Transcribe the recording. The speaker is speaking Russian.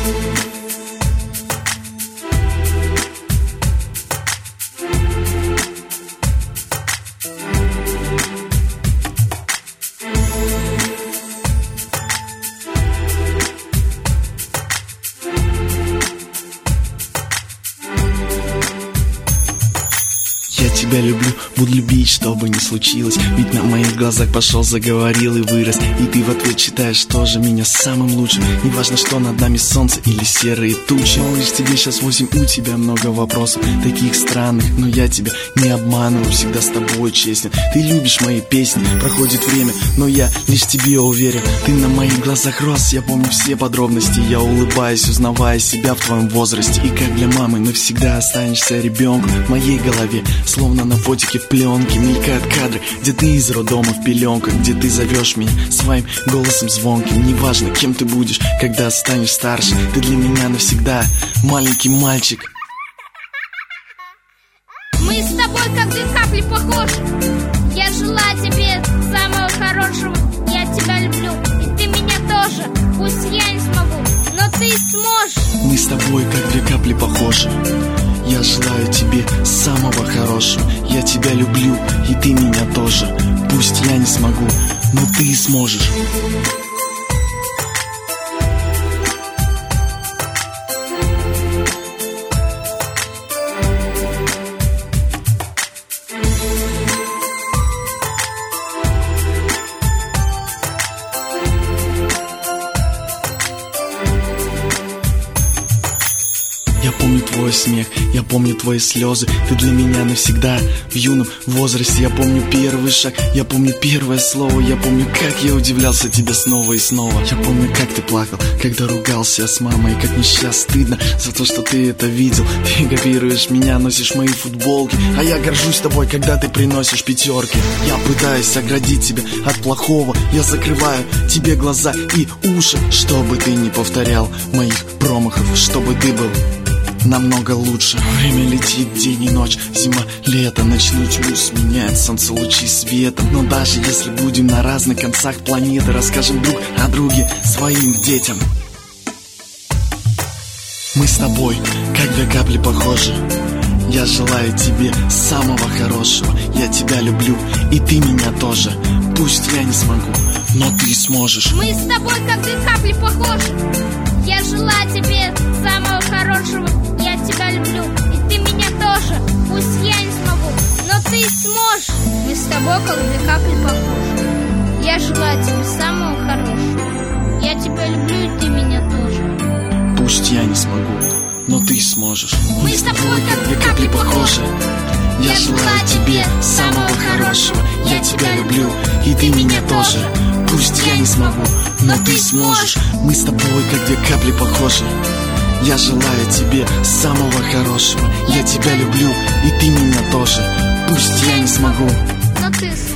Я тебя люблю, буду любить, что бы ни случилось. Ведь на моих глазах пошел, заговорил и вырос. И ты в ответ считаешь тоже меня самым лучшим. Неважно, что над нами солнце или серые тучи. Малыш, тебе сейчас 8, у тебя много вопросов, таких странных, но я тебя не обманываю, всегда с тобой честен. Ты любишь мои песни, проходит время, но я лишь тебе уверен. Ты на моих глазах рос, я помню все подробности. Я улыбаюсь, узнавая себя в твоем возрасте. И как для мамы навсегда останешься ребенком в моей голове. Словно на фотике в пленке мелькают кадры, где ты из роддома в пеленках, где ты зовешь меня своим голосом звонким. Неважно, кем ты будешь, когда станешь старше, ты для меня навсегда маленький мальчик. Мы с тобой как две капли похожи. Я желаю тебе самого хорошего. Я тебя люблю, и ты меня тоже. Пусть я не смогу, но ты сможешь. Мы с тобой как две капли похожи. Я желаю тебе самого хорошего. Я тебя люблю, и ты меня тоже. Пусть я не смогу, но ты сможешь. Я помню твой смех, я помню твои слезы. Ты для меня навсегда в юном возрасте. Я помню первый шаг, я помню первое слово. Я помню, как я удивлялся тебе снова и снова. Я помню, как ты плакал, когда ругался с мамой. Как мне сейчас стыдно за то, что ты это видел. Ты копируешь меня, носишь мои футболки, а я горжусь тобой, когда ты приносишь пятерки. Я пытаюсь оградить тебя от плохого. Я закрываю тебе глаза и уши, чтобы ты не повторял моих промахов, чтобы ты был намного лучше. Время летит, день и ночь, зима, лето. Ночную тьму сменяет солнце лучи светом. Но даже если будем на разных концах планеты, расскажем друг о друге своим детям. Мы с тобой как две капли похожи. Я желаю тебе самого хорошего. Я тебя люблю, и ты меня тоже. Пусть я не смогу, но ты сможешь. Мы с тобой как две капли похожи. Я желаю тебе самого хорошего. Я тебя люблю, и ты меня тоже. Пусть я не смогу, но ты сможешь. Мы с тобой как две капли похожи. Я желаю тебе самого хорошего. Я тебя люблю, и ты меня тоже. Пусть я не смогу, но ты сможешь. Мы с тобой как две капли похожи. Я желаю тебе самого хорошего. Я тебя люблю, и ты меня тоже. Пусть я не смогу, но ты сможешь. Мы с тобой как две капли похожи. Я желаю тебе самого хорошего. Я тебя люблю, и ты меня тоже. Пусть я не смогу, но ты сможешь.